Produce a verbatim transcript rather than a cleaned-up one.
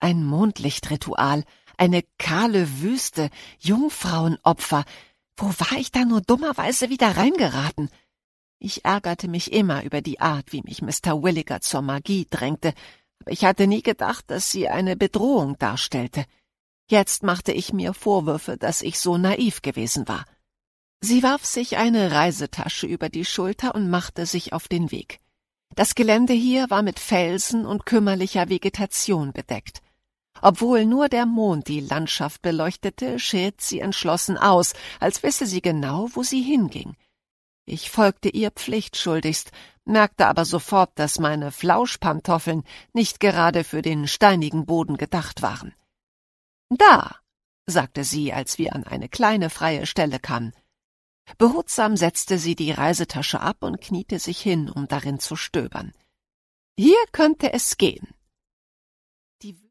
Ein Mondlichtritual, eine kahle Wüste, Jungfrauenopfer. Wo war ich da nur dummerweise wieder reingeraten? Ich ärgerte mich immer über die Art, wie mich Mister Williger zur Magie drängte, aber ich hatte nie gedacht, dass sie eine Bedrohung darstellte. Jetzt machte ich mir Vorwürfe, dass ich so naiv gewesen war. Sie warf sich eine Reisetasche über die Schulter und machte sich auf den Weg. Das Gelände hier war mit Felsen und kümmerlicher Vegetation bedeckt. Obwohl nur der Mond die Landschaft beleuchtete, schritt sie entschlossen aus, als wisse sie genau, wo sie hinging. Ich folgte ihr pflichtschuldigst, merkte aber sofort, dass meine Flauschpantoffeln nicht gerade für den steinigen Boden gedacht waren. »Da«, sagte sie, als wir an eine kleine freie Stelle kamen. Behutsam setzte sie die Reisetasche ab und kniete sich hin, um darin zu stöbern. »Hier könnte es gehen.«